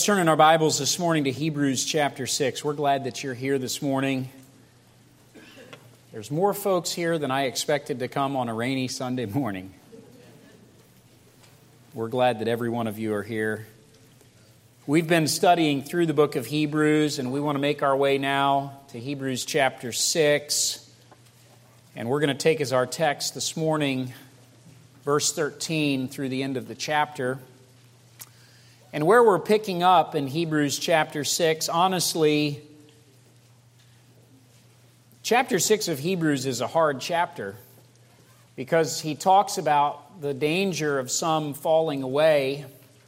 Turn in our Bibles this morning to Hebrews chapter 6. We're glad that you're here this morning. There's more folks here than I expected to come on a rainy Sunday morning. We're glad that every one of you are here. We've been studying through the book of Hebrews, and we want to make our way now to Hebrews chapter 6. And we're going to take as our text this morning verse 13 through the end of the chapter. And where we're picking up in Hebrews chapter 6, honestly, chapter 6 of Hebrews is a hard chapter because he talks about the danger of some falling away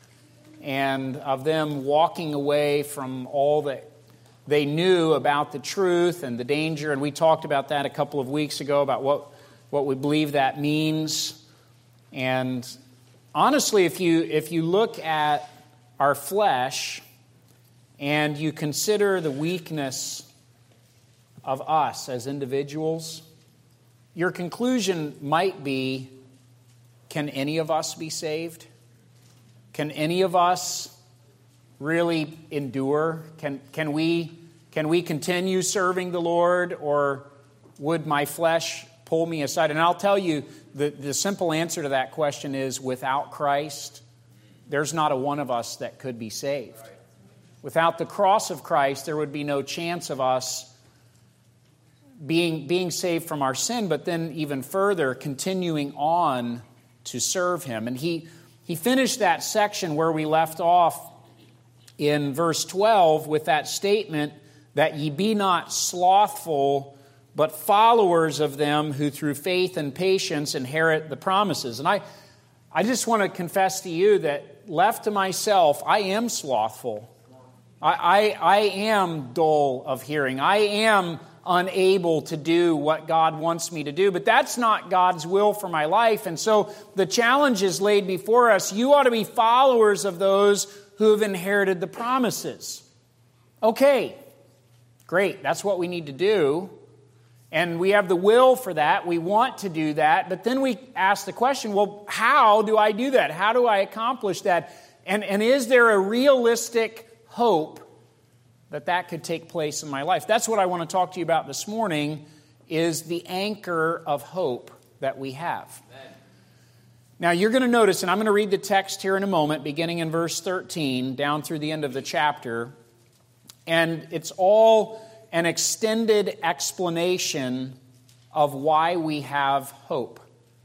and of them walking away from all that they knew about the truth and the danger. And we talked about that a couple of weeks ago, about what we believe that means. And honestly, if you look at our flesh, and you consider the weakness of us as individuals, your conclusion might be, can any of us be saved? Can any of us really endure? Can we continue serving the Lord, or would my flesh pull me aside? And I'll tell you, the simple answer to that question is, without Christ, there's not a one of us that could be saved. Without the cross of Christ, there would be no chance of us being saved from our sin, but then even further, continuing on to serve Him. And he finished that section where we left off in verse 12 with that statement that ye be not slothful, but followers of them who through faith and patience inherit the promises. And I just want to confess to you that left to myself, I am slothful. I am dull of hearing. I am unable to do what God wants me to do. But that's not God's will for my life. And so the challenge is laid before us. You ought to be followers of those who have inherited the promises. Okay, great. That's what we need to do. And we have the will for that. We want to do that. But then we ask the question, well, how do I do that? How do I accomplish that? And is there a realistic hope that could take place in my life? That's what I want to talk to you about this morning, is the anchor of hope that we have. Amen. Now, you're going to notice, and I'm going to read the text here in a moment, beginning in verse 13, down through the end of the chapter. And it's all an extended explanation of why we have hope.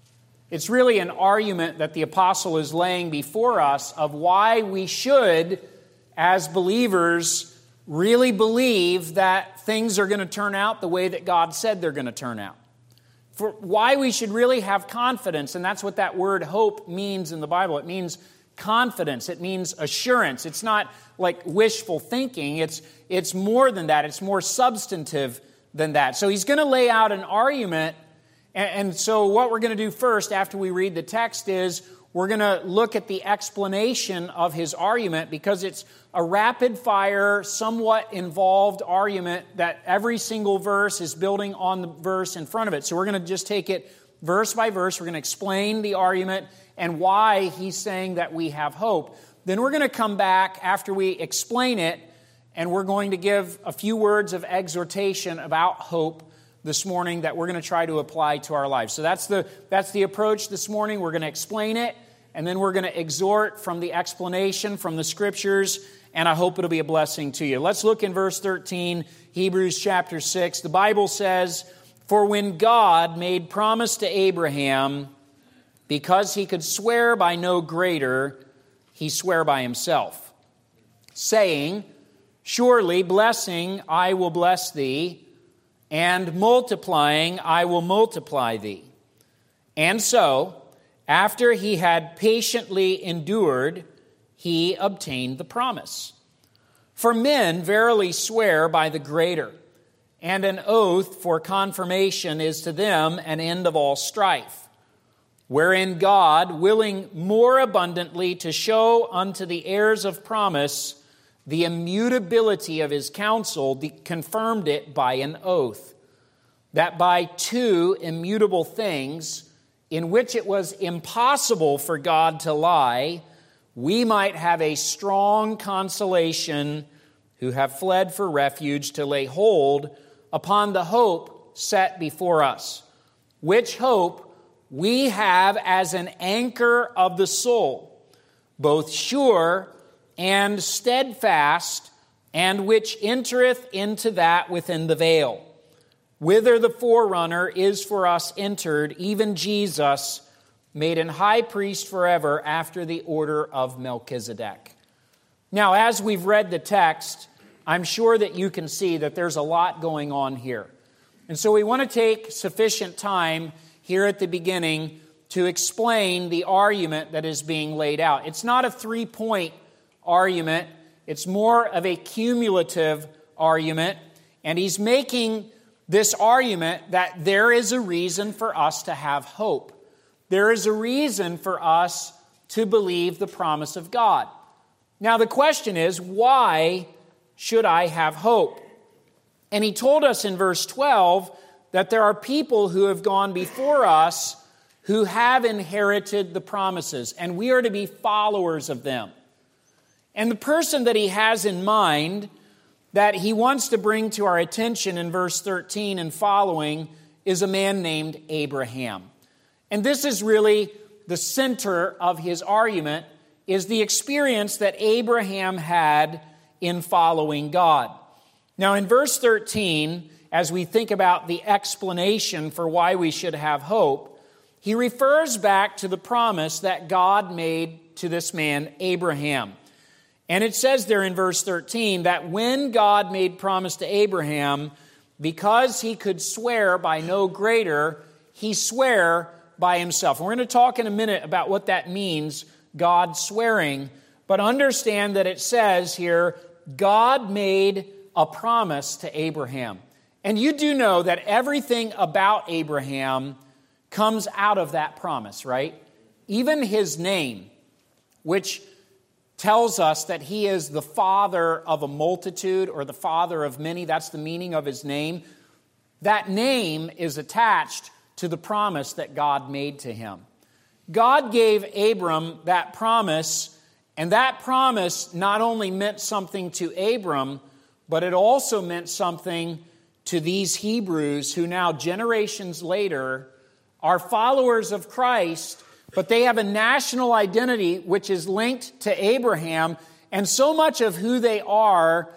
It's really an argument that the apostle is laying before us of why we should, as believers, really believe that things are going to turn out the way that God said they're going to turn out. For why we should really have confidence, and that's what that word hope means in the Bible. It means confidence. It means assurance. It's not like wishful thinking. It's more than that. It's more substantive than that. So he's going to lay out an argument. And so what we're going to do first after we read the text is we're going to look at the explanation of his argument, because it's a rapid-fire, somewhat involved argument that every single verse is building on the verse in front of it. So we're going to just take it verse by verse. We're going to explain the argument and why he's saying that we have hope. Then we're going to come back after we explain it, and we're going to give a few words of exhortation about hope this morning that we're going to try to apply to our lives. So that's the approach this morning. We're going to explain it, and then we're going to exhort from the explanation from the Scriptures, and I hope it'll be a blessing to you. Let's look in verse 13, Hebrews chapter 6. The Bible says, "For when God made promise to Abraham, because he could swear by no greater, he sware by himself, saying, Surely blessing I will bless thee, and multiplying I will multiply thee. And so, after he had patiently endured, he obtained the promise. For men verily swear by the greater, and an oath for confirmation is to them an end of all strife. Wherein God, willing more abundantly to show unto the heirs of promise the immutability of his counsel, confirmed it by an oath, that by two immutable things, in which it was impossible for God to lie, we might have a strong consolation who have fled for refuge to lay hold upon the hope set before us, which hope we have as an anchor of the soul, both sure and steadfast, and which entereth into that within the veil, whither the forerunner is for us entered, even Jesus, made an high priest forever after the order of Melchizedek. Now, as we've read the text, I'm sure that you can see that there's a lot going on here. And so we want to take sufficient time here at the beginning to explain the argument that is being laid out. It's not a three-point argument. It's more of a cumulative argument. And he's making this argument that there is a reason for us to have hope. There is a reason for us to believe the promise of God. Now the question is, why should I have hope? And he told us in verse 12 that there are people who have gone before us who have inherited the promises, and we are to be followers of them. And the person that he has in mind that he wants to bring to our attention in verse 13 and following is a man named Abraham. And this is really the center of his argument, is the experience that Abraham had in following God. Now in verse 13, as we think about the explanation for why we should have hope, he refers back to the promise that God made to this man, Abraham. And it says there in verse 13 that when God made promise to Abraham, because he could swear by no greater, he sware by himself. And we're going to talk in a minute about what that means, God swearing. But understand that it says here, God made a promise to Abraham. And you do know that everything about Abraham comes out of that promise, right? Even his name, which tells us that he is the father of a multitude or the father of many. That's the meaning of his name. That name is attached to the promise that God made to him. God gave Abram that promise, and that promise not only meant something to Abram, but it also meant something to these Hebrews who now, generations later, are followers of Christ, but they have a national identity which is linked to Abraham, and so much of who they are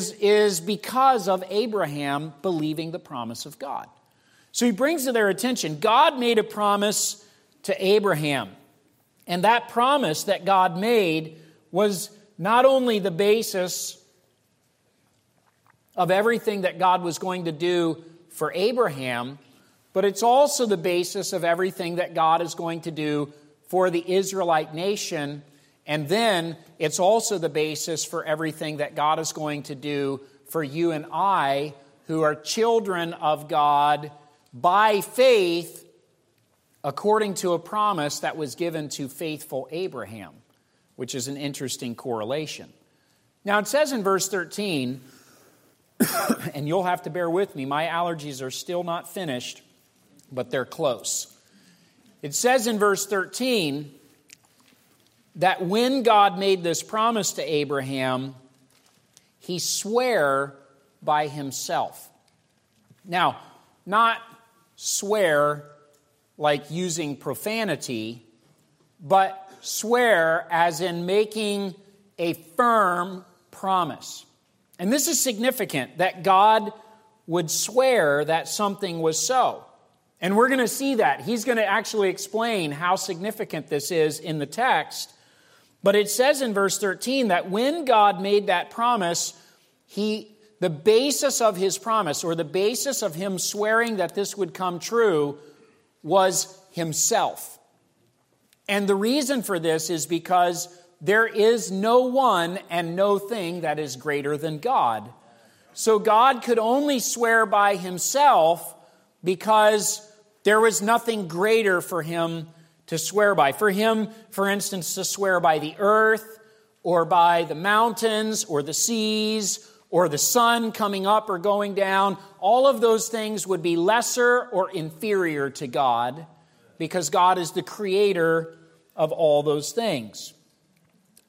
is because of Abraham believing the promise of God. So he brings to their attention, God made a promise to Abraham. And that promise that God made was not only the basis of everything that God was going to do for Abraham, but it's also the basis of everything that God is going to do for the Israelite nation. And then it's also the basis for everything that God is going to do for you and I, who are children of God by faith, according to a promise that was given to faithful Abraham, which is an interesting correlation. Now it says in verse 13, and you'll have to bear with me, my allergies are still not finished, but they're close. It says in verse 13 that when God made this promise to Abraham, he swore by himself. Now, not swear like using profanity, but swear as in making a firm promise. And this is significant, that God would swear that something was so. And we're going to see that. He's going to actually explain how significant this is in the text. But it says in verse 13 that when God made that promise, the basis of his promise, or the basis of him swearing that this would come true, was himself. And the reason for this is because there is no one and no thing that is greater than God. So God could only swear by himself because there was nothing greater for him to swear by. For him, for instance, to swear by the earth, or by the mountains, or the seas, or the sun coming up or going down, all of those things would be lesser or inferior to God, because God is the creator of all those things.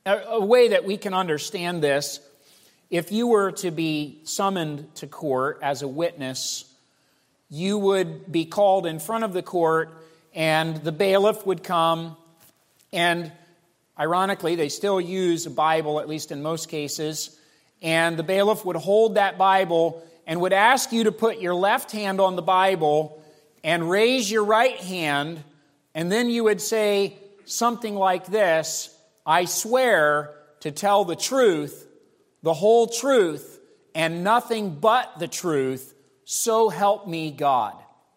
A way that we can understand this, if you were to be summoned to court as a witness, you would be called in front of the court, and the bailiff would come, and ironically, they still use a Bible, at least in most cases, and the bailiff would hold that Bible and would ask you to put your left hand on the Bible and raise your right hand, and then you would say something like this: I swear to tell the truth, the whole truth, and nothing but the truth, so help me God.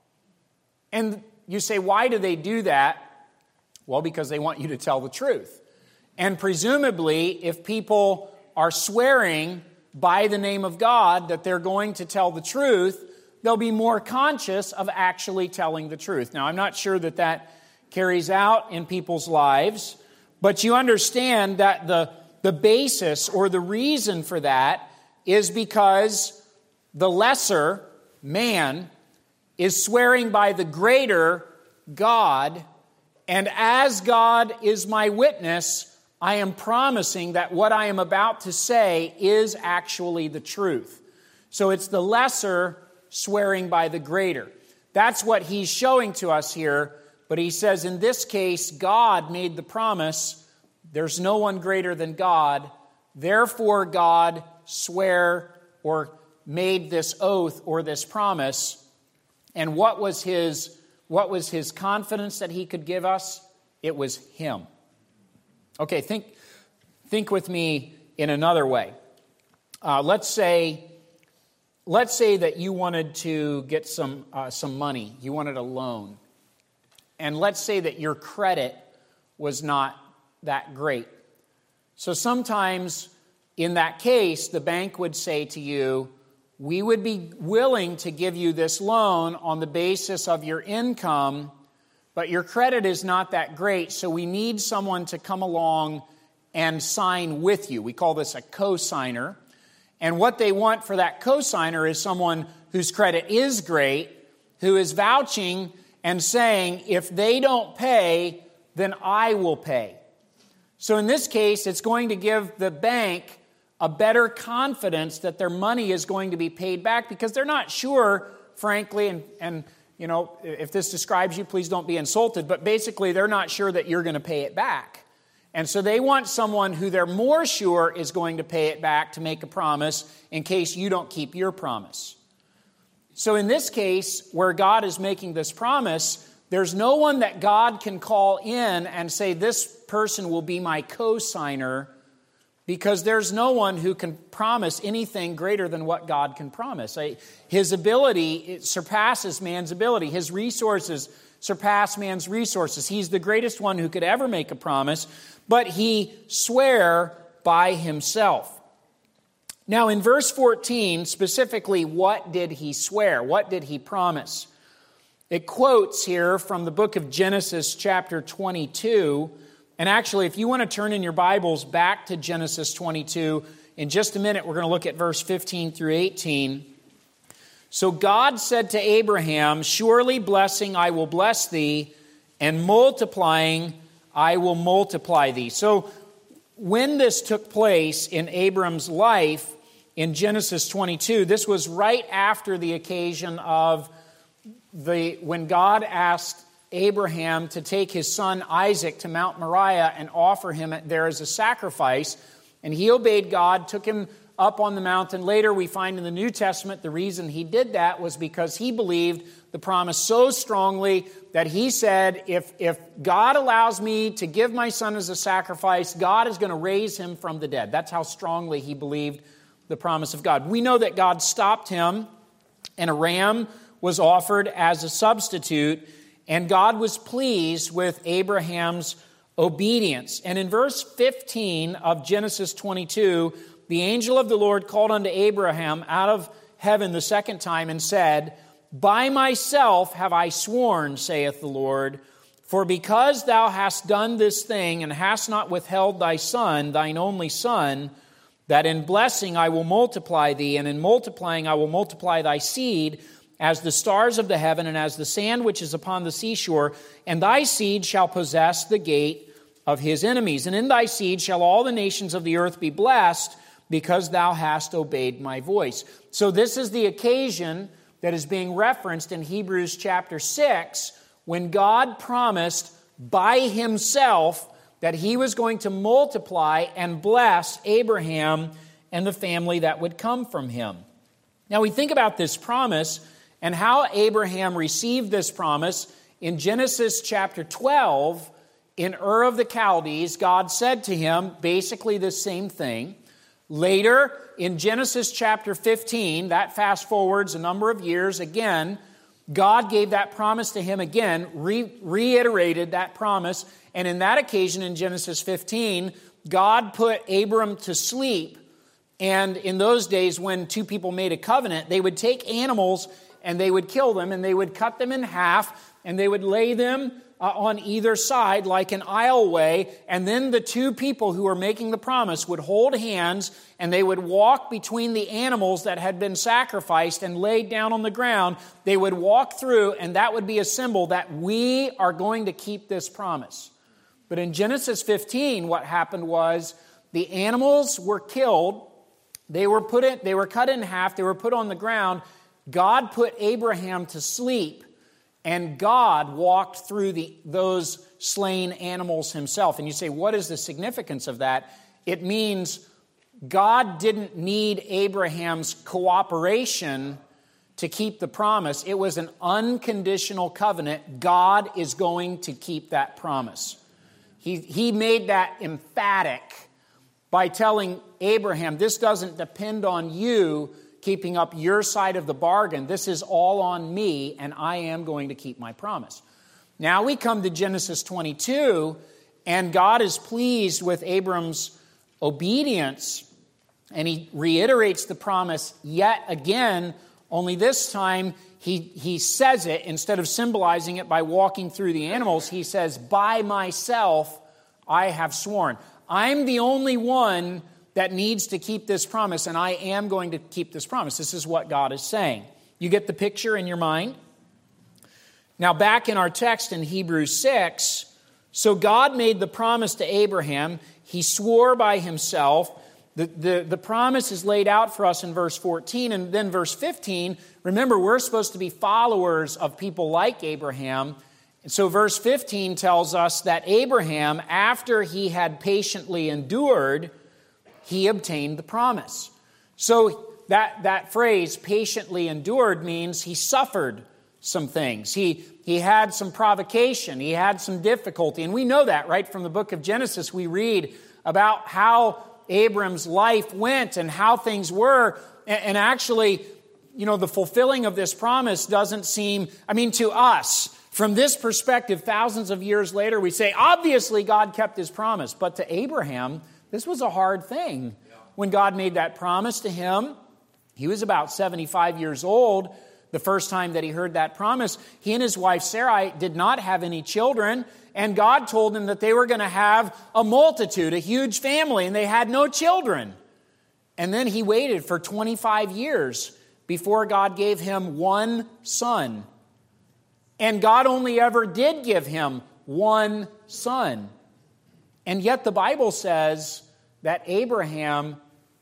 And you say, why do they do that? Well, because they want you to tell the truth. And presumably, if people are swearing by the name of God that they're going to tell the truth, they'll be more conscious of actually telling the truth. Now, I'm not sure that that carries out in people's lives, but you understand that the basis or the reason for that is because the lesser man is swearing by the greater God, and as God is my witness, I am promising that what I am about to say is actually the truth. So it's the lesser swearing by the greater. That's what he's showing to us here, but he says in this case, God made the promise. There's no one greater than God. Therefore, God swore or made this oath or this promise. And what was his confidence that he could give us? It was him. Okay, think with me in another way. Let's say that you wanted to get some money. You wanted a loan. And let's say that your credit was not that great. So sometimes in that case, the bank would say to you, we would be willing to give you this loan on the basis of your income, but your credit is not that great, so we need someone to come along and sign with you. We call this a co-signer. And what they want for that co-signer is someone whose credit is great, who is vouching and saying, if they don't pay, then I will pay. So in this case, it's going to give the bank a better confidence that their money is going to be paid back, because they're not sure, frankly, and you know, if this describes you, please don't be insulted, but basically they're not sure that you're going to pay it back. And so they want someone who they're more sure is going to pay it back to make a promise in case you don't keep your promise. So in this case, where God is making this promise, there's no one that God can call in and say, this person will be my co-signer, because there's no one who can promise anything greater than what God can promise. His ability, it surpasses man's ability. His resources surpass man's resources. He's the greatest one who could ever make a promise, but he swore by himself. Now in verse 14, specifically, what did he swear? What did he promise? It quotes here from the book of Genesis chapter 22. And actually, if you want to turn in your Bibles back to Genesis 22, in just a minute we're going to look at verse 15 through 18. So God said to Abraham, surely blessing I will bless thee, and multiplying I will multiply thee. So when this took place in Abram's life in Genesis 22, this was right after the occasion of when God asked Abraham to take his son Isaac to Mount Moriah and offer him there as a sacrifice. And he obeyed God, took him up on the mountain. Later we find in the New Testament the reason he did that was because he believed the promise so strongly that he said, if God allows me to give my son as a sacrifice, God is going to raise him from the dead. That's how strongly he believed the promise of God. We know that God stopped him, and a ram was offered as a substitute, and God was pleased with Abraham's obedience. And in verse 15 of Genesis 22, the angel of the Lord called unto Abraham out of heaven the second time and said, by myself have I sworn, saith the Lord, for because thou hast done this thing and hast not withheld thy son, thine only son, that in blessing I will multiply thee, and in multiplying I will multiply thy seed, as the stars of the heaven and as the sand which is upon the seashore, and thy seed shall possess the gate of his enemies. And in thy seed shall all the nations of the earth be blessed, because thou hast obeyed my voice. So this is the occasion that is being referenced in Hebrews chapter 6, when God promised by himself that he was going to multiply and bless Abraham and the family that would come from him. Now we think about this promise and how Abraham received this promise. In Genesis chapter 12, in Ur of the Chaldees, God said to him basically the same thing. Later, in Genesis chapter 15, that fast forwards a number of years, again, God gave that promise to him again, reiterated that promise, and in that occasion in Genesis 15, God put Abram to sleep. And in those days, when two people made a covenant, they would take animals and they would kill them, and they would cut them in half, and they would lay them on either side like an aisleway, and then the two people who were making the promise would hold hands, and they would walk between the animals that had been sacrificed and laid down on the ground. They would walk through, and that would be a symbol that we are going to keep this promise. But in Genesis 15, what happened was the animals were killed. They were cut in half. They were put on the ground. God put Abraham to sleep, and God walked through those slain animals himself. And you say, what is the significance of that? It means God didn't need Abraham's cooperation to keep the promise. It was an unconditional covenant. God is going to keep that promise. He made that emphatic by telling Abraham, this doesn't depend on you keeping up your side of the bargain. This is all on me, and I am going to keep my promise. Now we come to Genesis 22, and God is pleased with Abram's obedience, and he reiterates the promise yet again, only this time he says it, instead of symbolizing it by walking through the animals, he says, by myself I have sworn. I'm the only one that needs to keep this promise, and I am going to keep this promise. This is what God is saying. You get the picture in your mind? Now, back in our text in Hebrews 6, so God made the promise to Abraham. He swore by himself. The promise is laid out for us in verse 14, and then verse 15. Remember, we're supposed to be followers of people like Abraham. And so verse 15 tells us that Abraham, after he had patiently endured, he obtained the promise. So that phrase, patiently endured, means he suffered some things. He had some provocation. He had some difficulty. And we know that, right? From the book of Genesis, we read about how Abram's life went and how things were. And actually, the fulfilling of this promise doesn't seem, to us, from this perspective, thousands of years later, we say, obviously God kept his promise. But to Abraham, this was a hard thing. When God made that promise to him, he was about 75 years old the first time that he heard that promise. He and his wife Sarai did not have any children, and God told him that they were going to have a multitude, a huge family, and they had no children. And then he waited for 25 years before God gave him one son. And God only ever did give him one son. And yet the Bible says that Abraham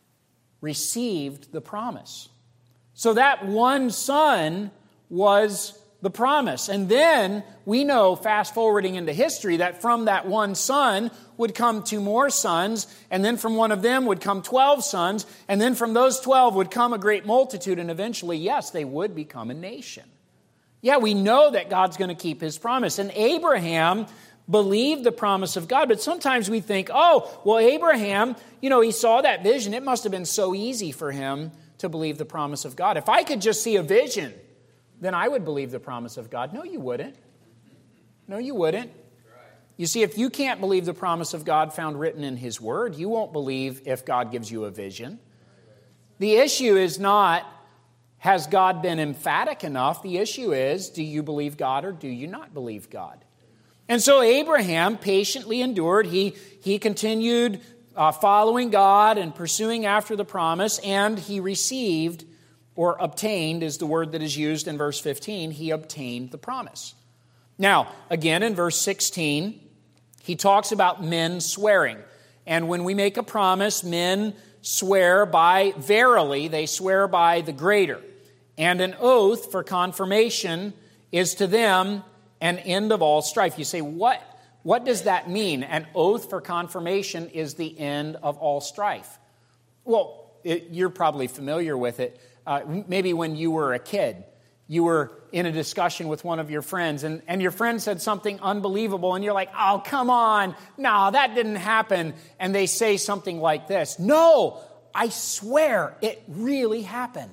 received the promise. So that one son was the promise. And then we know, fast forwarding into history, that from that one son would come two more sons, and then from one of them would come 12 sons, and then from those 12 would come a great multitude, and eventually, yes, they would become a nation. Yeah, we know that God's going to keep his promise. And Abraham believed the promise of God, but sometimes we think, Abraham, he saw that vision. It must have been so easy for him to believe the promise of God. If I could just see a vision, then I would believe the promise of God. No, you wouldn't. No, you wouldn't. You see, if you can't believe the promise of God found written in his word, you won't believe if God gives you a vision. The issue is not, has God been emphatic enough? The issue is, do you believe God or do you not believe God? And so Abraham patiently endured. He continued following God and pursuing after the promise, and he received, or obtained is the word that is used in verse 15, he obtained the promise. Now, again in verse 16, he talks about men swearing. And when we make a promise, men swear by verily, they swear by the greater. And an oath for confirmation is to them an end of all strife. You say, what does that mean? An oath for confirmation is the end of all strife. Well, you're probably familiar with it. Maybe when you were a kid, you were in a discussion with one of your friends, and your friend said something unbelievable, and you're like, oh, come on, no, that didn't happen. And they say something like this, no, I swear it really happened.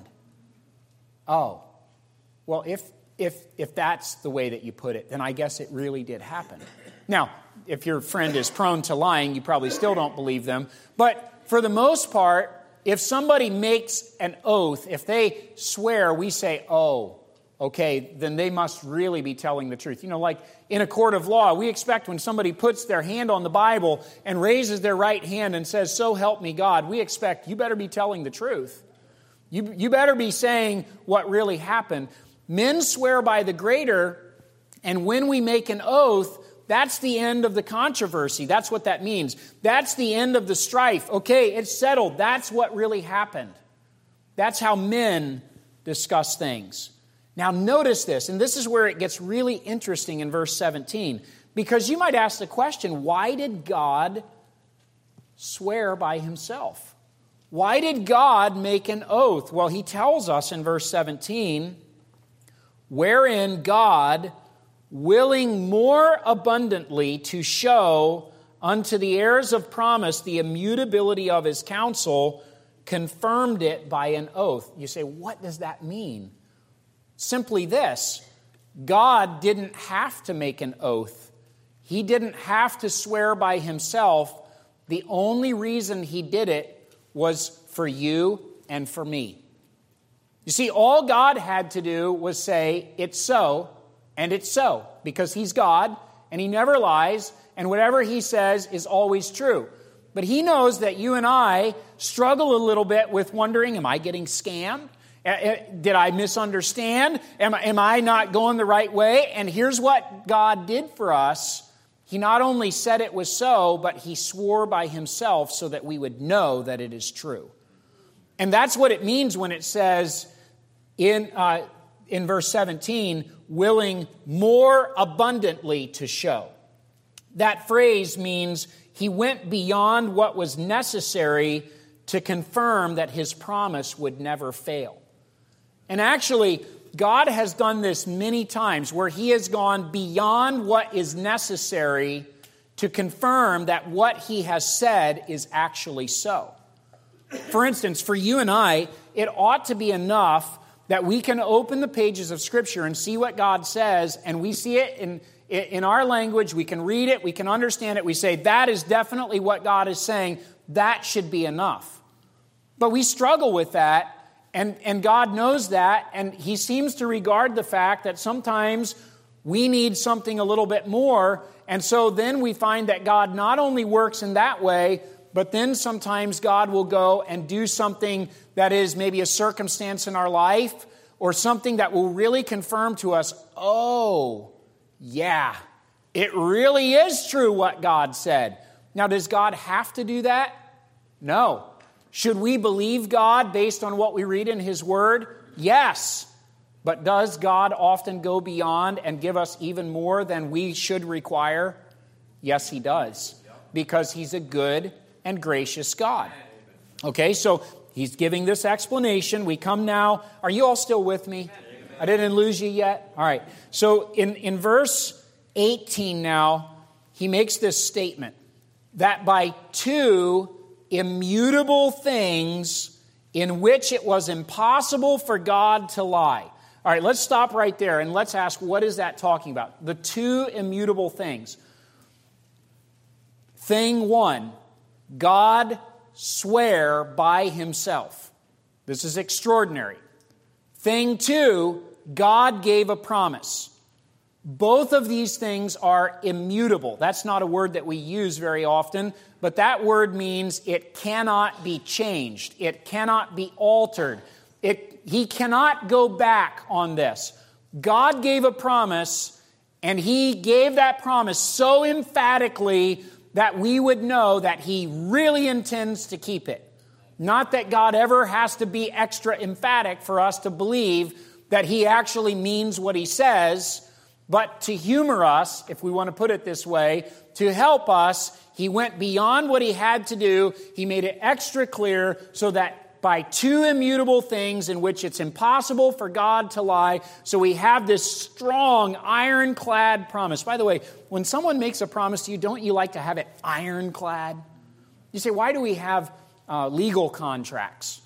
Oh, well, if that's the way that you put it, then I guess it really did happen. Now, if your friend is prone to lying, you probably still don't believe them. But for the most part, if somebody makes an oath, if they swear, we say, oh, okay, then they must really be telling the truth. You know, like in a court of law, we expect when somebody puts their hand on the Bible and raises their right hand and says, so help me God, we expect you better be telling the truth. You better be saying what really happened. Men swear by the greater, and when we make an oath, that's the end of the controversy. That's what that means. That's the end of the strife. Okay, it's settled. That's what really happened. That's how men discuss things. Now notice this, and this is where it gets really interesting in verse 17, because you might ask the question, why did God swear by himself? Why did God make an oath? Well, he tells us in verse 17, wherein God, willing more abundantly to show unto the heirs of promise the immutability of his counsel, confirmed it by an oath. You say, what does that mean? Simply this, God didn't have to make an oath. He didn't have to swear by himself. The only reason he did it was for you and for me. You see, all God had to do was say, it's so, and it's so, because he's God, and he never lies, and whatever he says is always true. But he knows that you and I struggle a little bit with wondering, am I getting scammed? Did I misunderstand? Am I not going the right way? And here's what God did for us. He not only said it was so, but he swore by himself so that we would know that it is true. And that's what it means when it says in verse 17, willing more abundantly to show. That phrase means he went beyond what was necessary to confirm that his promise would never fail. And actually, God has done this many times where he has gone beyond what is necessary to confirm that what he has said is actually so. For instance, for you and I, it ought to be enough that we can open the pages of Scripture and see what God says, and we see it in our language, we can read it, we can understand it, we say, that is definitely what God is saying, that should be enough. But we struggle with that, and God knows that, and he seems to regard the fact that sometimes we need something a little bit more, and so then we find that God not only works in that way, but then sometimes God will go and do something that is maybe a circumstance in our life or something that will really confirm to us, oh, yeah, it really is true what God said. Now, does God have to do that? No. Should we believe God based on what we read in his word? Yes. But does God often go beyond and give us even more than we should require? Yes, he does. Because he's a good and gracious God. Okay, so he's giving this explanation. We come now. Are you all still with me? I didn't lose you yet? All right. So in verse 18 now, he makes this statement that by two immutable things in which it was impossible for God to lie. All right, let's stop right there and let's ask, what is that talking about? The two immutable things. Thing one, God swore by himself. This is extraordinary. Thing two, God gave a promise. Both of these things are immutable. That's not a word that we use very often, but that word means it cannot be changed. It cannot be altered. He cannot go back on this. God gave a promise, And he gave that promise so emphatically that we would know that he really intends to keep it. Not that God ever has to be extra emphatic for us to believe that he actually means what he says, but to humor us, if we want to put it this way, to help us, he went beyond what he had to do. He made it extra clear so that by two immutable things in which it's impossible for God to lie, so we have this strong, ironclad promise. By the way, when someone makes a promise to you, don't you like to have it ironclad? You say, why do we have legal contracts?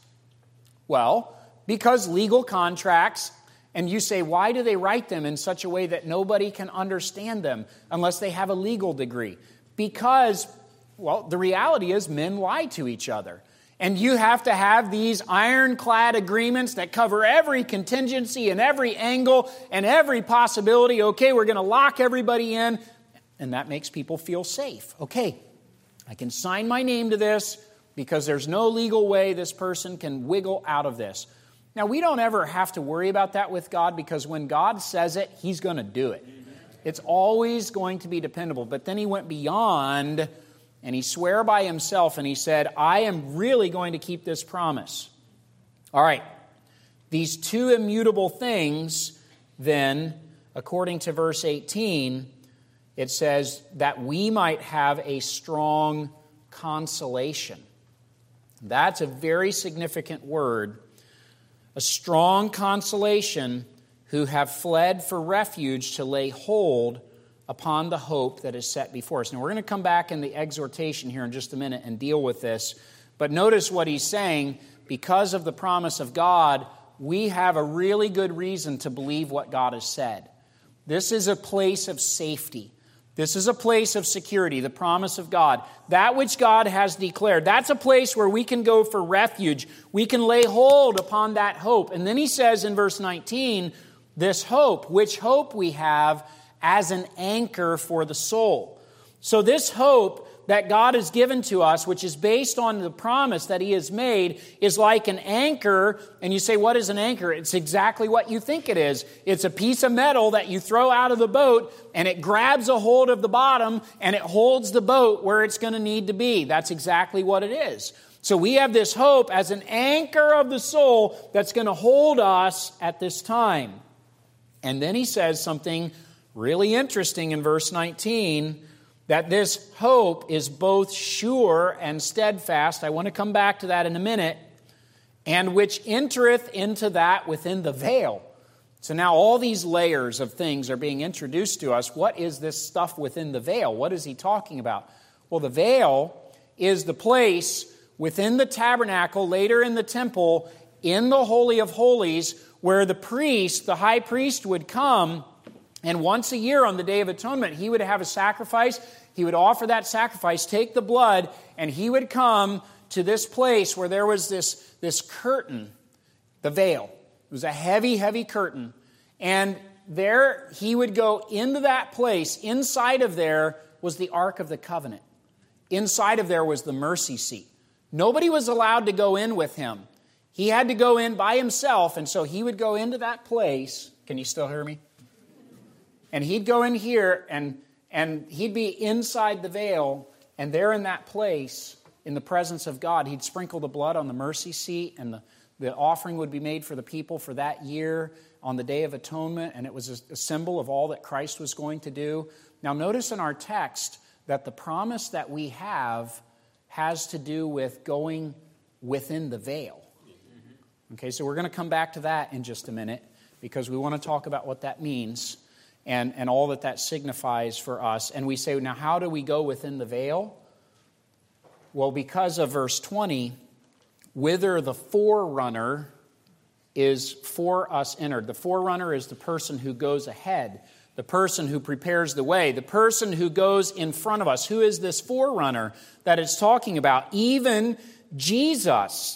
Well, because legal contracts, and you say, why do they write them in such a way that nobody can understand them unless they have a legal degree? Because, well, the reality is men lie to each other. And you have to have these ironclad agreements that cover every contingency and every angle and every possibility. Okay, we're going to lock everybody in. And that makes people feel safe. Okay, I can sign my name to this because there's no legal way this person can wiggle out of this. Now, we don't ever have to worry about that with God because when God says it, he's going to do it. It's always going to be dependable. But then he went beyond and he swore by himself and he said, I am really going to keep this promise. All right. These two immutable things, then, according to verse 18, it says that we might have a strong consolation. That's a very significant word. A strong consolation who have fled for refuge to lay hold upon the hope that is set before us. Now, we're going to come back in the exhortation here in just a minute and deal with this. But notice what he's saying. Because of the promise of God, we have a really good reason to believe what God has said. This is a place of safety. This is a place of security, the promise of God. That which God has declared. That's a place where we can go for refuge. We can lay hold upon that hope. And then he says in verse 19, this hope, which hope we have as an anchor for the soul. So this hope that God has given to us, which is based on the promise that he has made, is like an anchor. And you say, what is an anchor? It's exactly what you think it is. It's a piece of metal that you throw out of the boat, and it grabs a hold of the bottom, and it holds the boat where it's going to need to be. That's exactly what it is. So we have this hope as an anchor of the soul that's going to hold us at this time. And then he says something really interesting in verse 19, that this hope is both sure and steadfast. I want to come back to that in a minute. And which entereth into that within the veil. So now all these layers of things are being introduced to us. What is this stuff within the veil? What is he talking about? Well, the veil is the place within the tabernacle, later in the temple, in the Holy of Holies, where the priest, the high priest, would come, and once a year on the Day of Atonement, he would have a sacrifice. He would offer that sacrifice, take the blood, and he would come to this place where there was this curtain, the veil. It was a heavy, heavy curtain. And there he would go into that place. Inside of there was the Ark of the Covenant. Inside of there was the mercy seat. Nobody was allowed to go in with him. He had to go in by himself, and so he would go into that place. Can you still hear me? And he'd go in here, and he'd be inside the veil, and there in that place, in the presence of God, he'd sprinkle the blood on the mercy seat, and the offering would be made for the people for that year on the Day of Atonement, and it was a symbol of all that Christ was going to do. Now notice in our text that the promise that we have has to do with going within the veil. Okay, so we're going to come back to that in just a minute, because we want to talk about what that means and all that signifies for us. And we say, now how do we go within the veil? Well, because of verse 20, whither the forerunner is for us entered. The forerunner is the person who goes ahead, the person who prepares the way, the person who goes in front of us. Who is this forerunner that it's talking about? Even Jesus,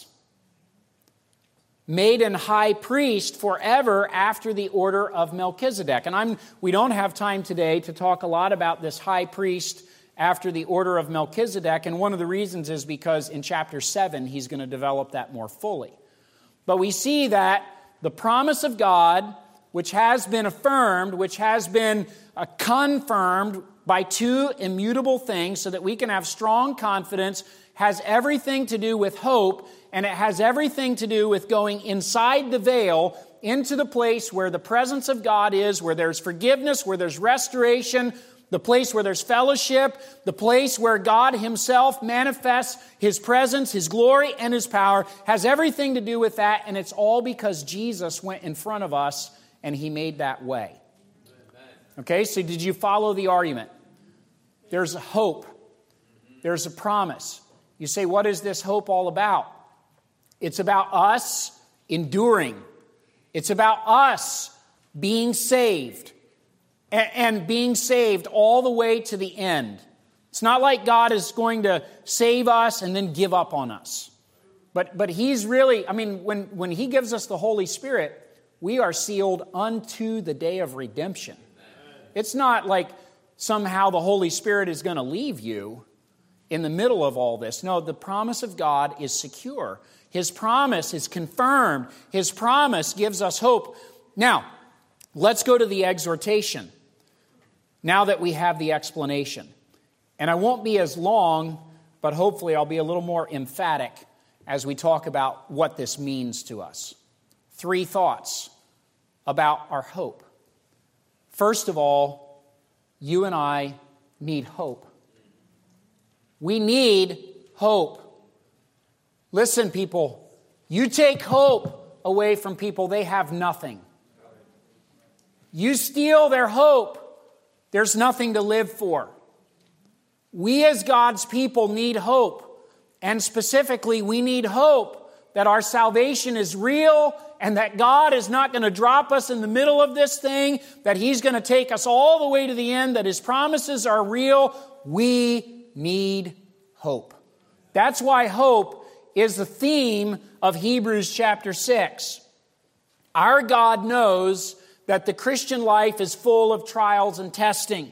made an high priest forever after the order of Melchizedek. And we don't have time today to talk a lot about this high priest after the order of Melchizedek, and one of the reasons is because in chapter 7 he's going to develop that more fully. But we see that the promise of God which has been affirmed, which has been confirmed by two immutable things so that we can have strong confidence, has everything to do with hope, and it has everything to do with going inside the veil into the place where the presence of God is, where there's forgiveness, where there's restoration, the place where there's fellowship, the place where God Himself manifests His presence, His glory, and His power, has everything to do with that, and it's all because Jesus went in front of us and He made that way. Okay, so did you follow the argument? There's a hope. There's a promise. You say, what is this hope all about? It's about us enduring. It's about us being saved. And being saved all the way to the end. It's not like God is going to save us and then give up on us. But He's really, when He gives us the Holy Spirit, we are sealed unto the day of redemption. It's not like somehow the Holy Spirit is going to leave you in the middle of all this. No, the promise of God is secure. His promise is confirmed. His promise gives us hope. Now, let's go to the exhortation, now that we have the explanation. And I won't be as long, but hopefully I'll be a little more emphatic as we talk about what this means to us. 3 thoughts about our hope. First of all, you and I need hope. We need hope. Listen, people, you take hope away from people, they have nothing. You steal their hope, there's nothing to live for. We as God's people need hope. And specifically, we need hope that our salvation is real and that God is not going to drop us in the middle of this thing, that He's going to take us all the way to the end, that His promises are real. We need hope. That's why hope is the theme of Hebrews chapter 6. Our God knows that the Christian life is full of trials and testing.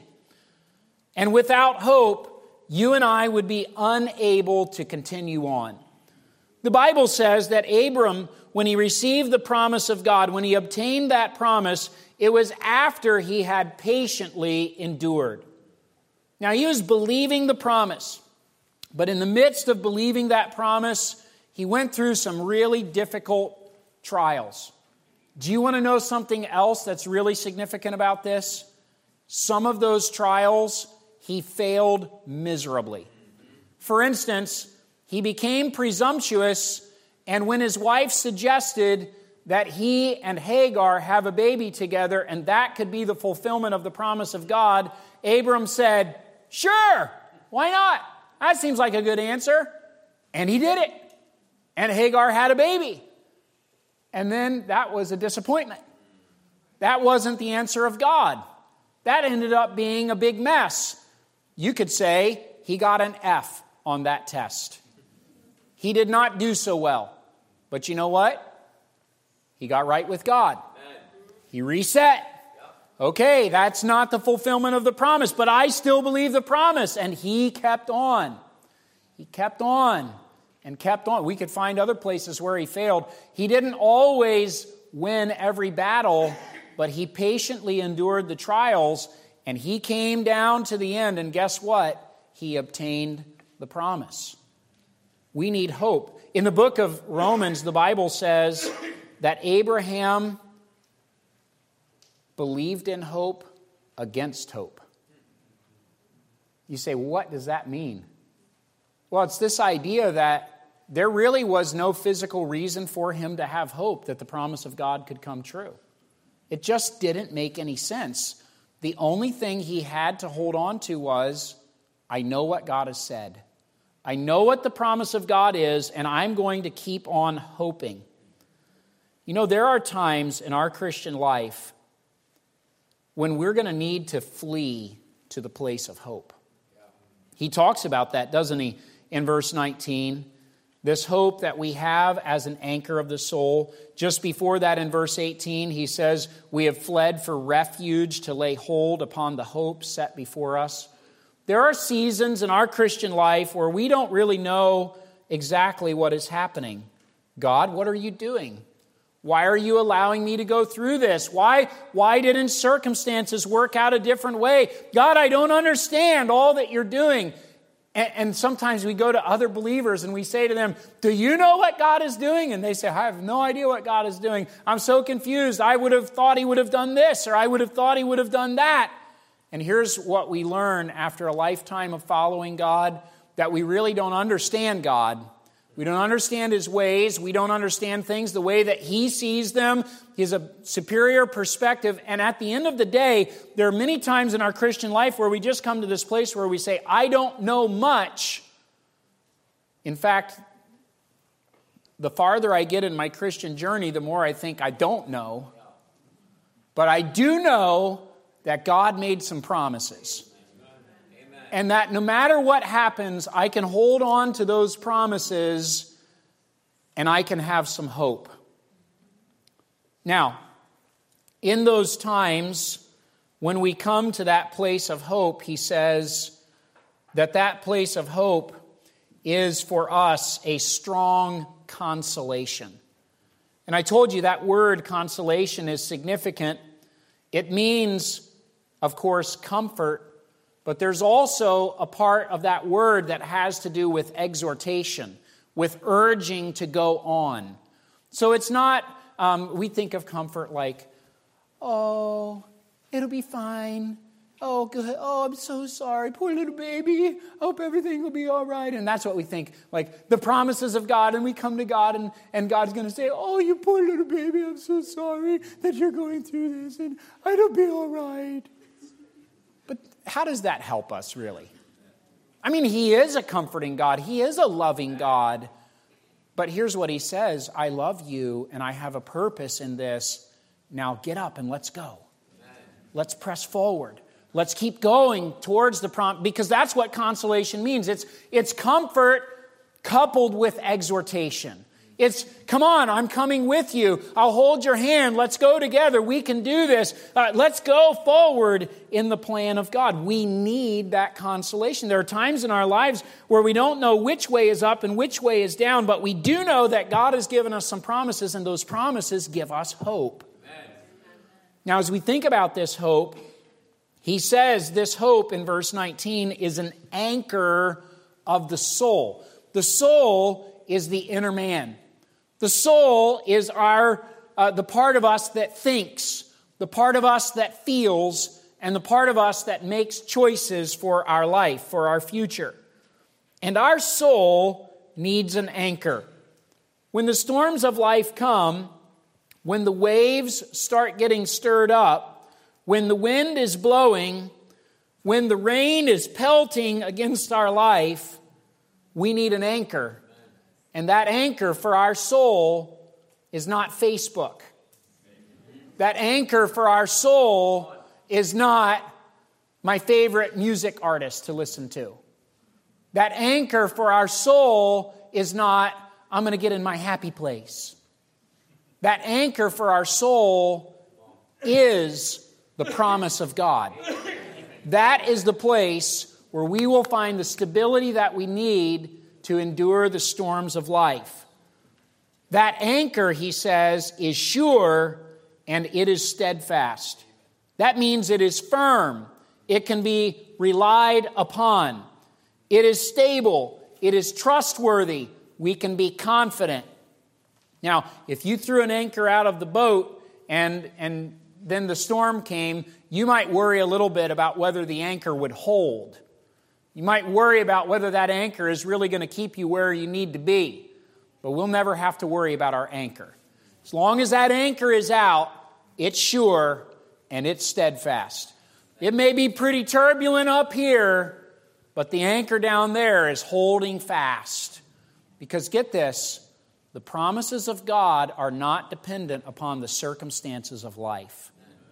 And without hope, you and I would be unable to continue on. The Bible says that Abram, when he received the promise of God, when he obtained that promise, it was after he had patiently endured. Now, he was believing the promise, but in the midst of believing that promise, he went through some really difficult trials. Do you want to know something else that's really significant about this? Some of those trials, he failed miserably. For instance, he became presumptuous, and when his wife suggested that he and Hagar have a baby together and that could be the fulfillment of the promise of God, Abram said, "Sure, why not? That seems like a good answer." And he did it. And Hagar had a baby. And then that was a disappointment. That wasn't the answer of God. That ended up being a big mess. You could say he got an F on that test. He did not do so well. But you know what? He got right with God. He reset. Okay, that's not the fulfillment of the promise, but I still believe the promise. And he kept on. He kept on and kept on. We could find other places where he failed. He didn't always win every battle, but he patiently endured the trials, and he came down to the end, and guess what? He obtained the promise. We need hope. In the book of Romans, the Bible says that Abraham believed in hope against hope. You say, what does that mean? Well, it's this idea that there really was no physical reason for him to have hope that the promise of God could come true. It just didn't make any sense. The only thing he had to hold on to was, I know what God has said. I know what the promise of God is, and I'm going to keep on hoping. You know, there are times in our Christian life when we're going to need to flee to the place of hope. He talks about that, doesn't he, in verse 19? This hope that we have as an anchor of the soul. Just before that, in verse 18, he says, we have fled for refuge to lay hold upon the hope set before us. There are seasons in our Christian life where we don't really know exactly what is happening. God, what are you doing? Why are you allowing me to go through this? Why didn't circumstances work out a different way? God, I don't understand all that you're doing. And sometimes we go to other believers and we say to them, do you know what God is doing? And they say, I have no idea what God is doing. I'm so confused. I would have thought he would have done this, or I would have thought he would have done that. And here's what we learn after a lifetime of following God, that we really don't understand God. We don't understand his ways. We don't understand things the way that he sees them. He has a superior perspective. And at the end of the day, there are many times in our Christian life where we just come to this place where we say, I don't know much. In fact, the farther I get in my Christian journey, the more I think I don't know. But I do know that God made some promises. And that no matter what happens, I can hold on to those promises and I can have some hope. Now, in those times when we come to that place of hope, he says that place of hope is for us a strong consolation. And I told you that word consolation is significant. It means, of course, comfort. But there's also a part of that word that has to do with exhortation, with urging to go on. So it's not, we think of comfort like, oh, it'll be fine. Oh, good. Oh, I'm so sorry. Poor little baby. I hope everything will be all right. And that's what we think, like the promises of God. And we come to God and God's going to say, oh, you poor little baby. I'm so sorry that you're going through this. And it'll be all right. How does that help us, really? I mean, he is a comforting God. He is a loving God. But here's what he says, I love you and I have a purpose in this. Now get up and let's go. Let's press forward. Let's keep going towards the promise, because that's what consolation means. It's comfort coupled with exhortation. It's, come on, I'm coming with you. I'll hold your hand. Let's go together. We can do this. Let's go forward in the plan of God. We need that consolation. There are times in our lives where we don't know which way is up and which way is down, but we do know that God has given us some promises, and those promises give us hope. Amen. Now, as we think about this hope, he says this hope in verse 19 is an anchor of the soul. The soul is the inner man. The soul is the part of us that thinks, the part of us that feels, and the part of us that makes choices for our life, for our future. And our soul needs an anchor. When the storms of life come, when the waves start getting stirred up, when the wind is blowing, when the rain is pelting against our life, we need an anchor. And that anchor for our soul is not Facebook. That anchor for our soul is not my favorite music artist to listen to. That anchor for our soul is not, I'm going to get in my happy place. That anchor for our soul is the promise of God. That is the place where we will find the stability that we need to endure the storms of life. That anchor, he says, is sure and it is steadfast. That means it is firm. It can be relied upon. It is stable. It is trustworthy. We can be confident. Now, if you threw an anchor out of the boat and then the storm came, you might worry a little bit about whether the anchor would hold. You might worry about whether that anchor is really going to keep you where you need to be. But we'll never have to worry about our anchor. As long as that anchor is out, it's sure and it's steadfast. It may be pretty turbulent up here, but the anchor down there is holding fast. Because get this, the promises of God are not dependent upon the circumstances of life.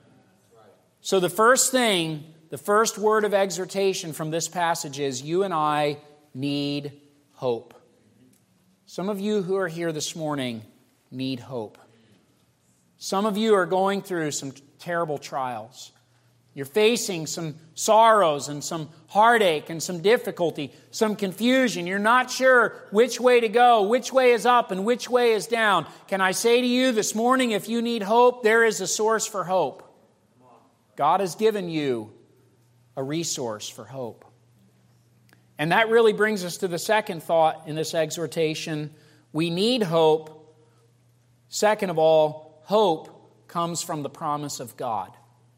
So the first word of exhortation from this passage is you and I need hope. Some of you who are here this morning need hope. Some of you are going through some terrible trials. You're facing some sorrows and some heartache and some difficulty, some confusion. You're not sure which way to go, which way is up and which way is down. Can I say to you this morning, if you need hope, there is a source for hope. God has given you a resource for hope. And that really brings us to the second thought in this exhortation. We need hope. Second of all, hope comes from the promise of God.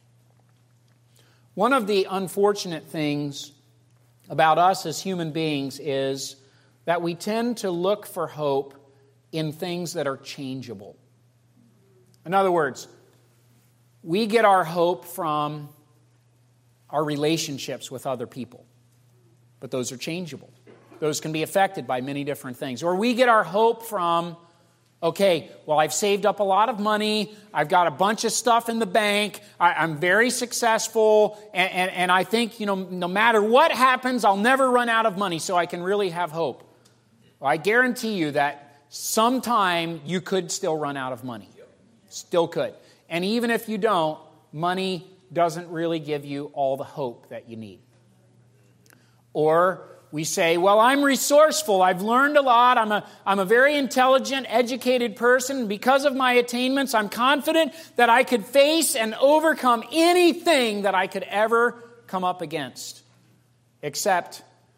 One of the unfortunate things about us as human beings is that we tend to look for hope in things that are changeable. In other words, we get our hope from our relationships with other people, but those are changeable. Those can be affected by many different things. Or we get our hope from, okay, well, I've saved up a lot of money. I've got a bunch of stuff in the bank. I'm very successful. And I think, no matter what happens, I'll never run out of money, so I can really have hope. Well, I guarantee you that sometime you could still run out of money. Still could. And even if you don't, money doesn't really give you all the hope that you need. Or we say, well, I'm resourceful. I've learned a lot. I'm a very intelligent, educated person. Because of my attainments, I'm confident that I could face and overcome anything that I could ever come up against. Except,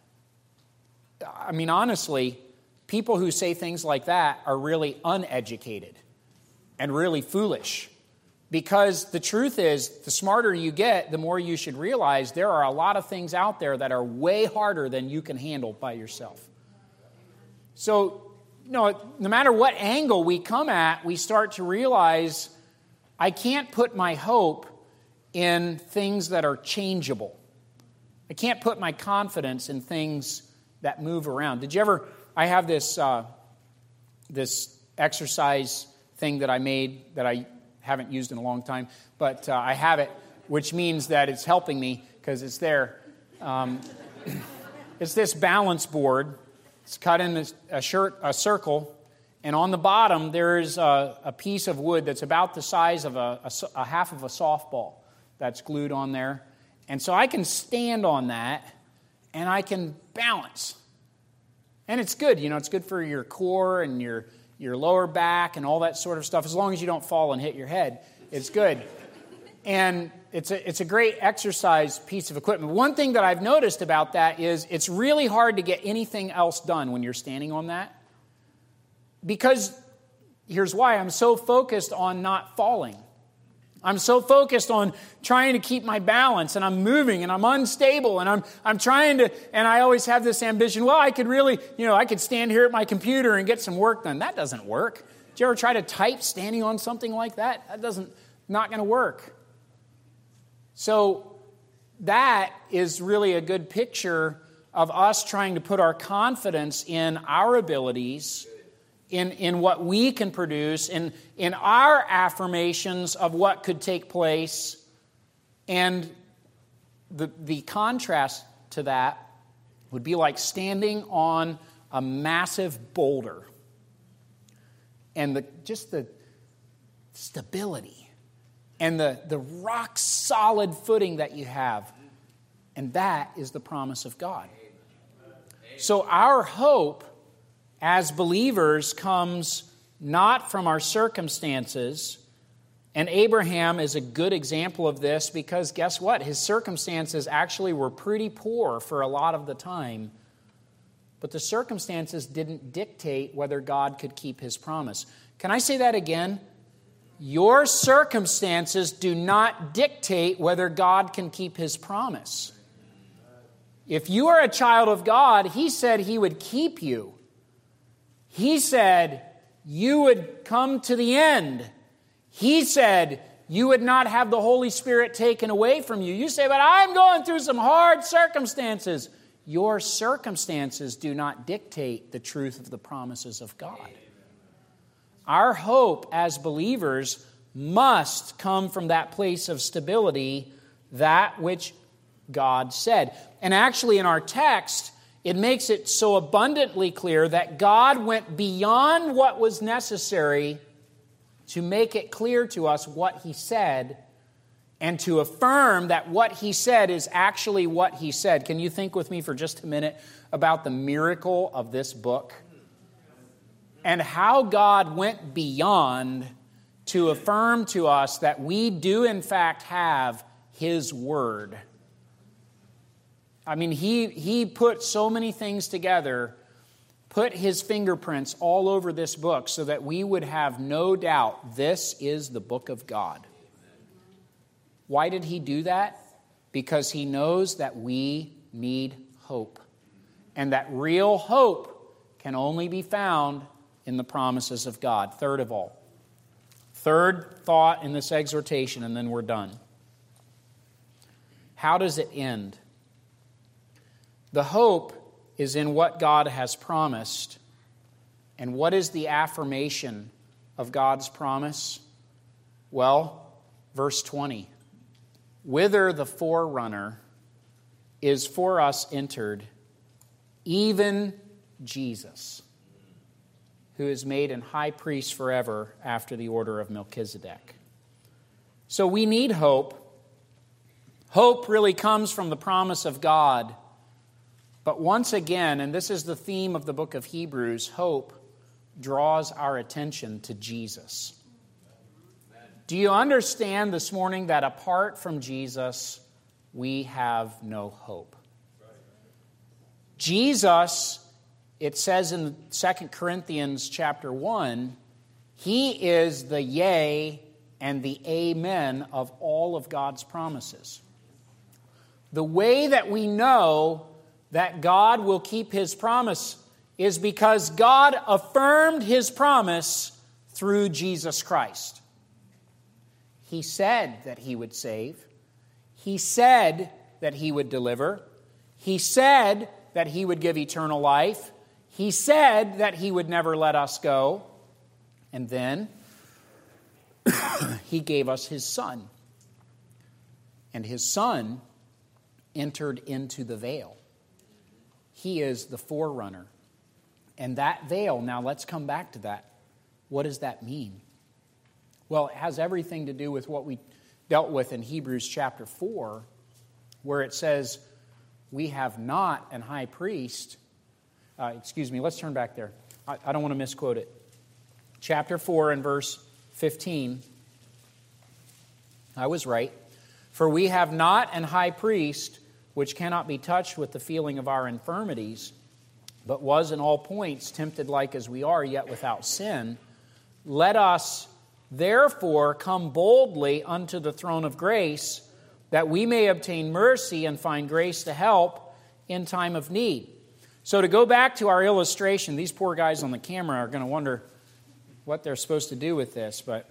honestly, people who say things like that are really uneducated and really foolish. Because the truth is, the smarter you get, the more you should realize there are a lot of things out there that are way harder than you can handle by yourself. So, no matter what angle we come at, we start to realize I can't put my hope in things that are changeable. I can't put my confidence in things that move around. Did you ever, I have this exercise thing that I made that I haven't used in a long time, but I have it, which means that it's helping me because it's there. It's this balance board. It's cut in a circle, and on the bottom there is a piece of wood that's about the size of a half of a softball that's glued on there. And so I can stand on that, and I can balance. And it's good, it's good for your core and your lower back and all that sort of stuff. As long as you don't fall and hit your head, it's good. And it's a great exercise piece of equipment. One thing that I've noticed about that is it's really hard to get anything else done when you're standing on that. Because here's why. I'm so focused on not falling. I'm so focused on trying to keep my balance, and I'm moving, and I'm unstable, and I'm trying to, and I always have this ambition, well, I could really, I could stand here at my computer and get some work done. That doesn't work. Did you ever try to type standing on something like that? Not going to work. So that is really a good picture of us trying to put our confidence in our abilities, in what we can produce, in our affirmations of what could take place. And the contrast to that would be like standing on a massive boulder. And just the stability and the rock-solid footing that you have. And that is the promise of God. So our hope as believers comes not from our circumstances, and Abraham is a good example of this because guess what? His circumstances actually were pretty poor for a lot of the time, but the circumstances didn't dictate whether God could keep His promise. Can I say that again? Your circumstances do not dictate whether God can keep His promise. If you are a child of God, He said He would keep you. He said you would come to the end. He said you would not have the Holy Spirit taken away from you. You say, but I'm going through some hard circumstances. Your circumstances do not dictate the truth of the promises of God. Our hope as believers must come from that place of stability, that which God said. And actually in our text, it makes it so abundantly clear that God went beyond what was necessary to make it clear to us what He said and to affirm that what he said is actually what he said. Can you think with me for just a minute about the miracle of this book? And how God went beyond to affirm to us that we do in fact have his word. I mean, he put so many things together, put his fingerprints all over this book so that we would have no doubt this is the book of God. Why did he do that? Because he knows that we need hope. And that real hope can only be found in the promises of God. Third of all. Third thought in this exhortation, and then we're done. How does it end? The hope is in what God has promised. And what is the affirmation of God's promise? Well, verse 20. Whither the forerunner is for us entered, even Jesus, who is made an high priest forever after the order of Melchizedek. So we need hope. Hope really comes from the promise of God. But once again, and this is the theme of the book of Hebrews, hope draws our attention to Jesus. Do you understand this morning that apart from Jesus, we have no hope? Jesus, it says in 2 Corinthians chapter 1, he is the yea and the amen of all of God's promises. The way that we know that God will keep his promise is because God affirmed his promise through Jesus Christ. He said that he would save. He said that he would deliver. He said that he would give eternal life. He said that he would never let us go. And then he gave us his Son. And his Son entered into the veil. He is the forerunner. And that veil, now let's come back to that. What does that mean? Well, it has everything to do with what we dealt with in Hebrews chapter 4, where it says, we have not an high priest. Let's turn back there. I don't want to misquote it. Chapter 4 and verse 15. I was right. For we have not an high priest which cannot be touched with the feeling of our infirmities, but was in all points tempted like as we are, yet without sin. Let us therefore come boldly unto the throne of grace, that we may obtain mercy and find grace to help in time of need. So to go back to our illustration, these poor guys on the camera are going to wonder what they're supposed to do with this, but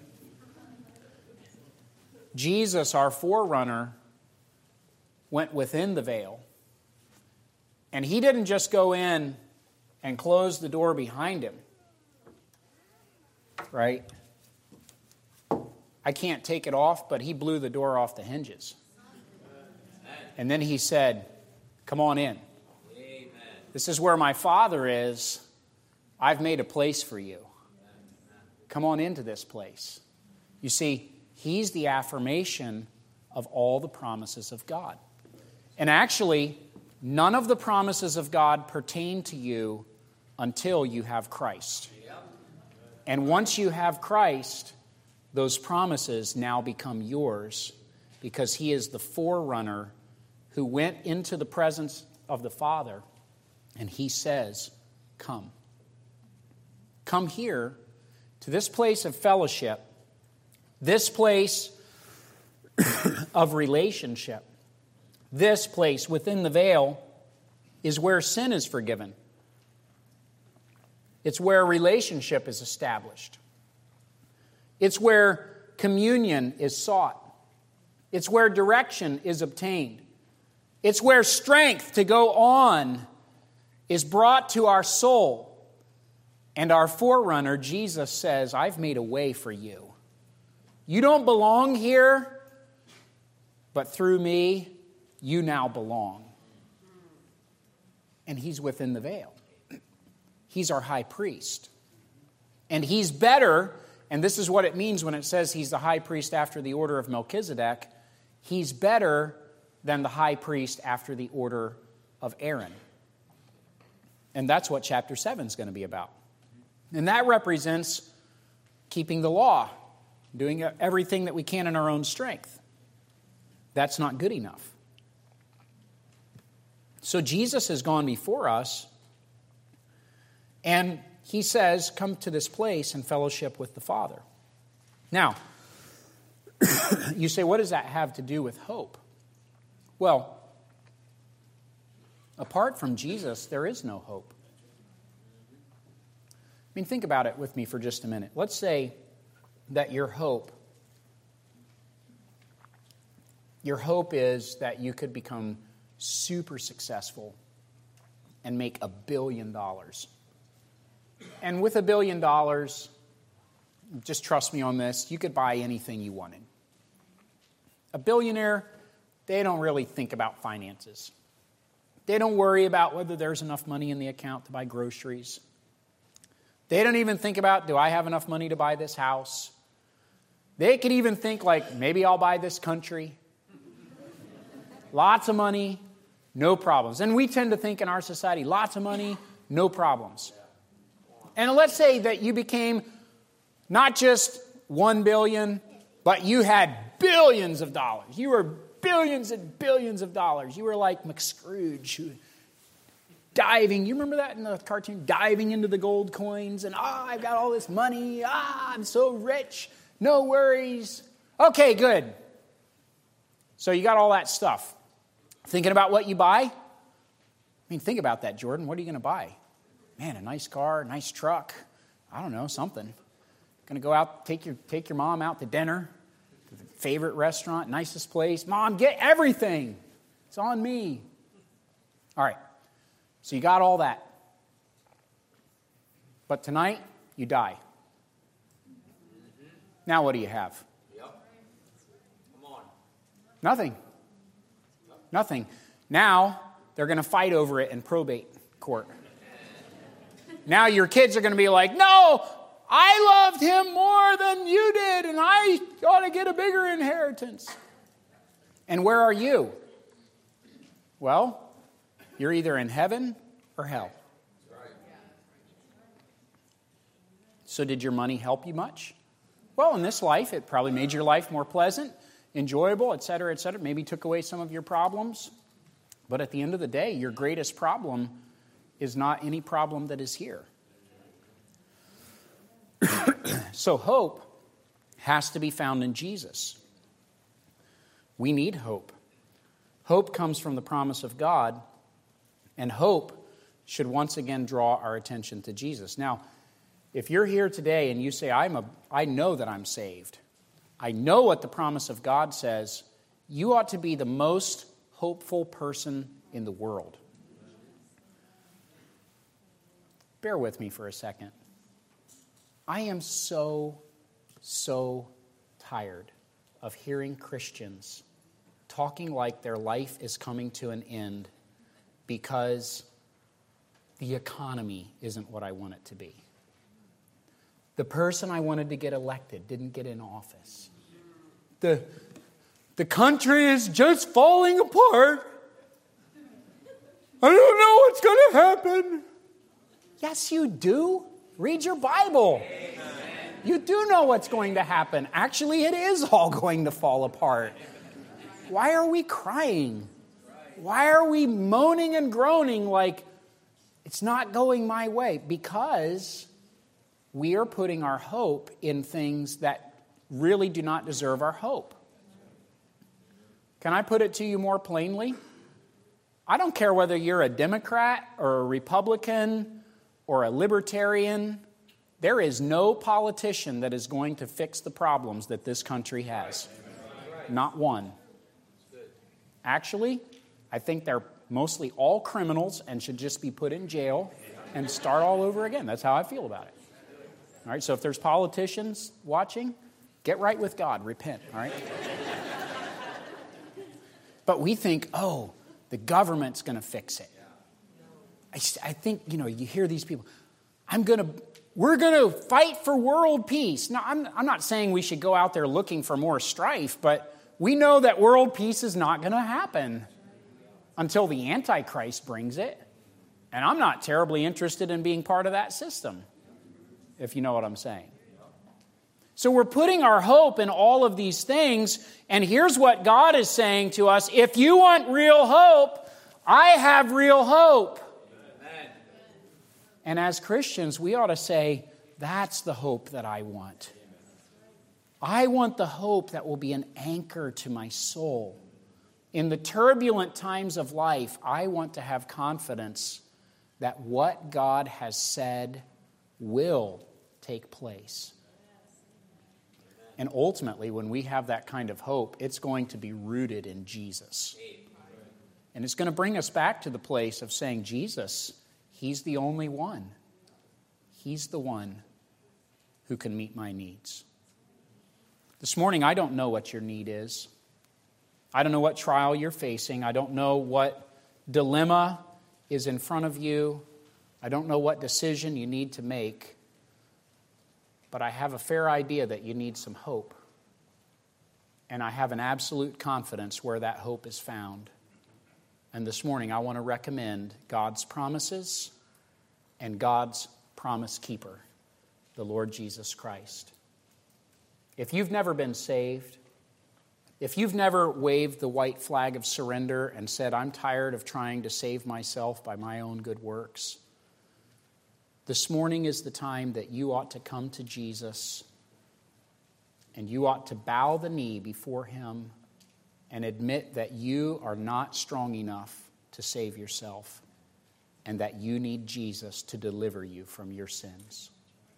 Jesus, our forerunner, went within the veil. And he didn't just go in and close the door behind him. Right? I can't take it off, but he blew the door off the hinges. And then he said, come on in. Amen. This is where my Father is. I've made a place for you. Come on into this place. You see, he's the affirmation of all the promises of God. And actually, none of the promises of God pertain to you until you have Christ. And once you have Christ, those promises now become yours because he is the forerunner who went into the presence of the Father, and he says, come. Come here to this place of fellowship, this place of relationship. This place within the veil is where sin is forgiven. It's where relationship is established. It's where communion is sought. It's where direction is obtained. It's where strength to go on is brought to our soul. And our forerunner, Jesus, says, I've made a way for you. You don't belong here, but through me, you now belong. And he's within the veil. He's our high priest. And he's better, and this is what it means when it says he's the high priest after the order of Melchizedek. he's better than the high priest after the order of Aaron. And that's what chapter 7 is going to be about. And that represents keeping the law, doing everything that we can in our own strength. That's not good enough. So Jesus has gone before us, and he says, come to this place and fellowship with the Father. Now, you say, what does that have to do with hope? Well, apart from Jesus, there is no hope. I mean, think about it with me for just a minute. Let's say that your hope is that you could become super successful and make $1 billion. And with $1 billion, just trust me on this, you could buy anything you wanted. A billionaire, they don't really think about finances. They don't worry about whether there's enough money in the account to buy groceries. They don't even think about, do I have enough money to buy this house? They could even think like, maybe I'll buy this country. Lots of money, no problems. And we tend to think in our society, lots of money, no problems. And let's say that you became not just 1 billion, but you had billions of dollars. You were billions and billions of dollars. You were like McScrooge, diving. You remember that in the cartoon? Diving into the gold coins and, I've got all this money. I'm so rich. No worries. Okay, good. So you got all that stuff. Thinking about what you buy? I mean, think about that, Jordan. What are you going to buy? Man, a nice car, a nice truck. I don't know, something. Going to go out, take your mom out to dinner, to the favorite restaurant, nicest place. Mom, get everything. It's on me. All right. So you got all that. But tonight, you die. Now what do you have? Yep. Come on. Nothing. Nothing. Now, they're going to fight over it in probate court. Now your kids are going to be like, no, I loved him more than you did, and I ought to get a bigger inheritance. And where are you? Well, you're either in heaven or hell. So did your money help you much? Well, in this life, it probably made your life more pleasant, enjoyable, et cetera, et cetera. Maybe took away some of your problems. But at the end of the day, your greatest problem is not any problem that is here. So hope has to be found in Jesus. We need hope. Hope comes from the promise of God, and hope should once again draw our attention to Jesus. Now, if you're here today and you say, I know that I'm saved, I know what the promise of God says, you ought to be the most hopeful person in the world. Bear with me for a second. I am so tired of hearing Christians talking like their life is coming to an end because the economy isn't what I want it to be. The person I wanted to get elected didn't get in office. The country is just falling apart. I don't know what's going to happen. Yes, you do. Read your Bible. Amen. You do know what's going to happen. Actually, it is all going to fall apart. Why are we crying? Why are we moaning and groaning like it's not going my way? Because we are putting our hope in things that really do not deserve our hope. Can I put it to you more plainly? I don't care whether you're a Democrat or a Republican or a libertarian. There is no politician that is going to fix the problems that this country has. Not one. Actually, I think they're mostly all criminals and should just be put in jail and start all over again. That's how I feel about it. All right, so if there's politicians watching, get right with God. Repent, all right? But we think, the government's going to fix it. I think, you hear these people, we're going to fight for world peace. Now, I'm not saying we should go out there looking for more strife, but we know that world peace is not going to happen until the Antichrist brings it. And I'm not terribly interested in being part of that system, if you know what I'm saying. So we're putting our hope in all of these things, and here's what God is saying to us: if you want real hope, I have real hope. Amen. And as Christians, we ought to say, that's the hope that I want. I want the hope that will be an anchor to my soul. In the turbulent times of life, I want to have confidence that what God has said will take place. And ultimately, when we have that kind of hope, it's going to be rooted in Jesus. And it's going to bring us back to the place of saying, Jesus, He's the only one. He's the one who can meet my needs. This morning, I don't know what your need is. I don't know what trial you're facing. I don't know what dilemma is in front of you. I don't know what decision you need to make. But I have a fair idea that you need some hope. And I have an absolute confidence where that hope is found. And this morning, I want to recommend God's promises and God's promise keeper, the Lord Jesus Christ. If you've never been saved, if you've never waved the white flag of surrender and said, I'm tired of trying to save myself by my own good works, this morning is the time that you ought to come to Jesus and you ought to bow the knee before Him and admit that you are not strong enough to save yourself and that you need Jesus to deliver you from your sins.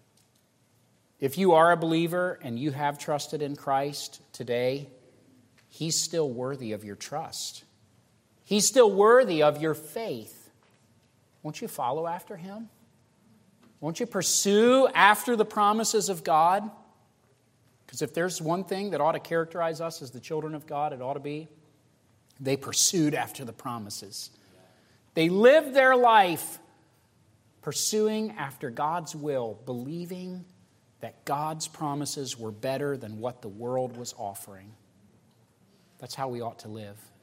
If you are a believer and you have trusted in Christ today, He's still worthy of your trust. He's still worthy of your faith. Won't you follow after Him? Won't you pursue after the promises of God? Because if there's one thing that ought to characterize us as the children of God, it ought to be they pursued after the promises. They lived their life pursuing after God's will, believing that God's promises were better than what the world was offering. That's how we ought to live.